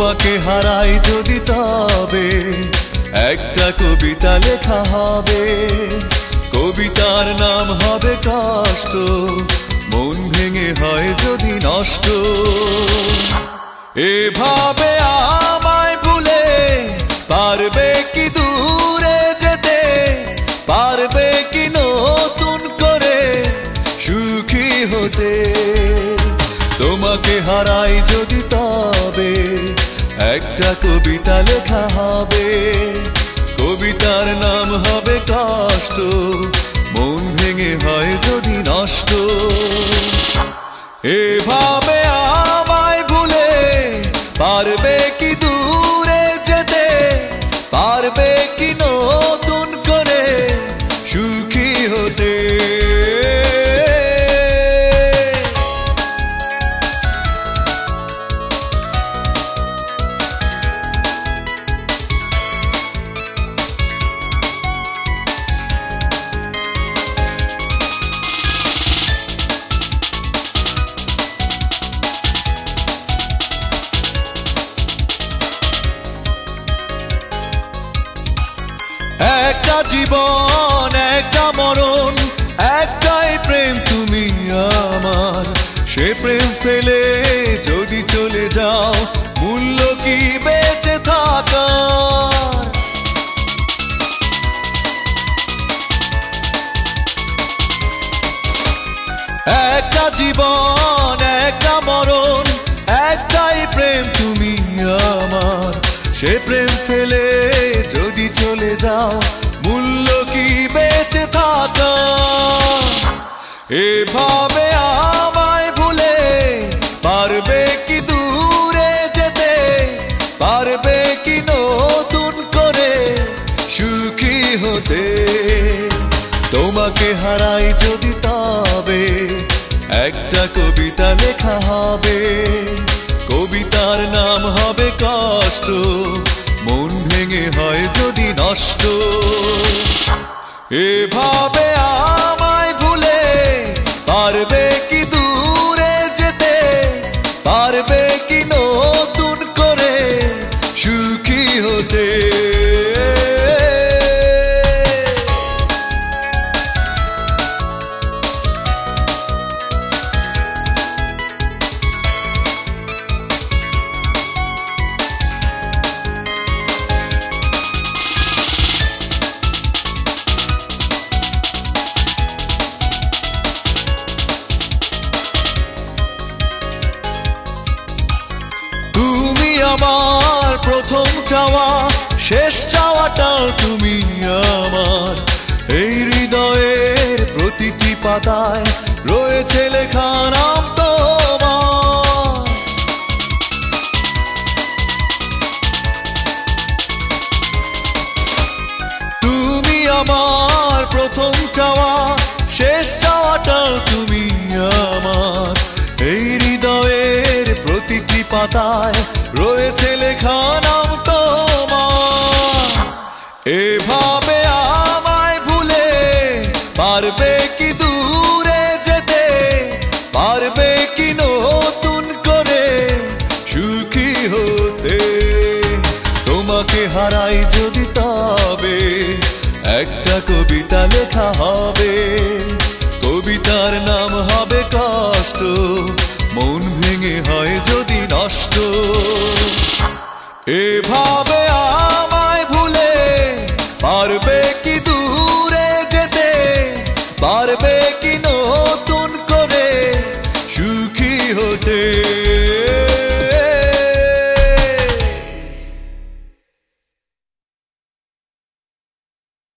তোমাকে হারাই যদি তবে একটা কবিতা লেখা হবে। কবিতার নাম হবে কষ্ট, মন ভেঙে হয় যদি নষ্ট। এভাবে আমায় ভুলে পারবে কি দূরে যেতে, পারবে কি নতুন করে সুখী হতে। তোমাকে হারাই যদি তবে একটা কবিতা লেখা হবে। কবিতার নাম হবে কষ্ট, মন ভেঙে হয় যদি নষ্ট। এভাবে আমায় ভুলে পারবে কি দূরে যেতে, পারবে কি নতুন করে সুখী হতে। একটা জীবন একটা মরণ, একটাই প্রেম তুমি আমার। সে প্রেম ফেলে যদি চলে যাও, মূল্য কি বেঁচে থাকার। একটা জীবন একটা মরণ, একটাই প্রেম তুমি আমার। সে প্রেম ফেলে যদি চলে যাও, মূল্য কি বেঁচে থাকা। এভাবে আমায় ভুলে পারবে কি দূরে যেতে, পারবে কি নতুন করে সুখী হতে। তোমাকে হারাই যদি তবে একটা কবিতা লেখা হবে। কবিতার নাম হবে কষ্ট, মন ভেঙে হয় যদি নষ্ট। এভাবে আমায় ভুলে পারবে কি দূরে যেতে, পারবে কি নতুন করে সুখী হতে। আমার প্রথম চাওয়া, শেষ চাওয়াটাও তুমি আমার। এই হৃদয়ের প্রতিটি পাতায় রয়েছে লেখা নাম তোমার। তুমি আমার প্রথম চাওয়া, শেষ চাওয়াটাও তুমি আমার। এই হৃদয়ের প্রতিটি পাতায় রয়েছে লেখা নাম তোমার। এভাবে আমায় ভুলে পারবে কি দূরে যেতে, পারবে কি নতুন করে সুখী হতে। তোমাকে হারাই যদি তবে একটা কবিতা লেখা হবে। কবিতার নাম হবে কষ্ট, মন ভেঙে হয় যদি নষ্ট।